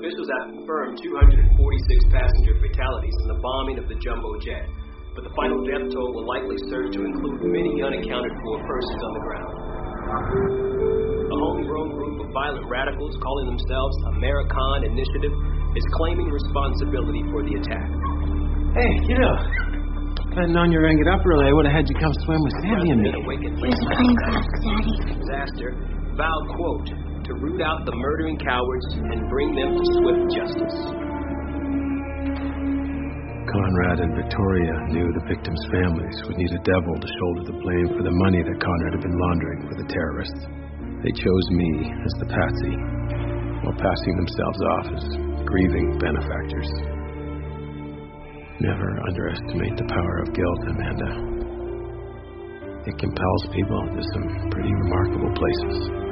Officials have confirmed 246 passenger fatalities in the bombing of the jumbo jet, but the final death toll will likely serve to include many unaccounted for persons on the ground. A homegrown group of violent radicals calling themselves American Initiative is claiming responsibility for the attack. Hey, you know, if I'd known you were going to get up early, I would have had you come swim with Sandy and me. There's a plane crash, Daddy. Disaster vowed, quote, to root out the murdering cowards and bring them to swift justice. Conrad and Victoria knew the victims' families would need a devil to shoulder the blame for the money that Conrad had been laundering for the terrorists. They chose me as the patsy, while passing themselves off as grieving benefactors. Never underestimate the power of guilt, Amanda. It compels people to some pretty remarkable places.